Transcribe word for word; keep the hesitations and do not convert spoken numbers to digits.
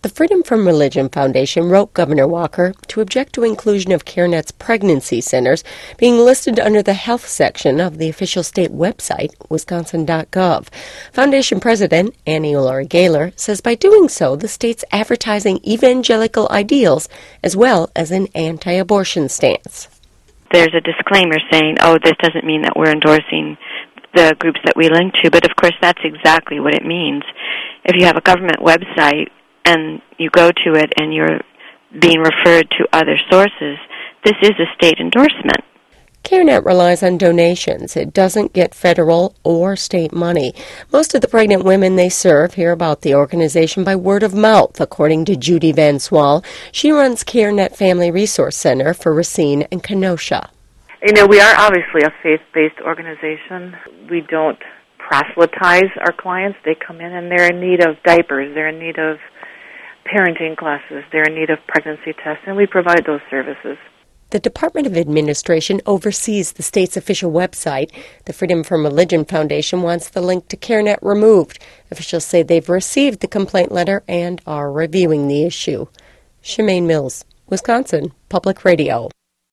The Freedom From Religion Foundation wrote Governor Walker to object to inclusion of CareNet's pregnancy centers being listed under the health section of the official state website, wisconsin dot gov. Foundation President Annie Laurie Gaylor says by doing so, the state's advertising evangelical ideals as well as an anti-abortion stance. There's a disclaimer saying, oh, this doesn't mean that we're endorsing the groups that we link to, but of course that's exactly what it means. If you have a government website and you go to it and you're being referred to other sources, this is a state endorsement. CareNet relies on donations. It doesn't get federal or state money. Most of the pregnant women they serve hear about the organization by word of mouth, according to Judy Van Swal. She runs CareNet Family Resource Center for Racine and Kenosha. You know, we are obviously a faith-based organization. We don't proselytize our clients. They come in and they're in need of diapers. They're in need of parenting classes. They're in need of pregnancy tests, and we provide those services. The Department of Administration oversees the state's official website. The Freedom From Religion Foundation wants the link to CareNet removed. Officials say they've received the complaint letter and are reviewing the issue. Shemaine Mills, Wisconsin Public Radio.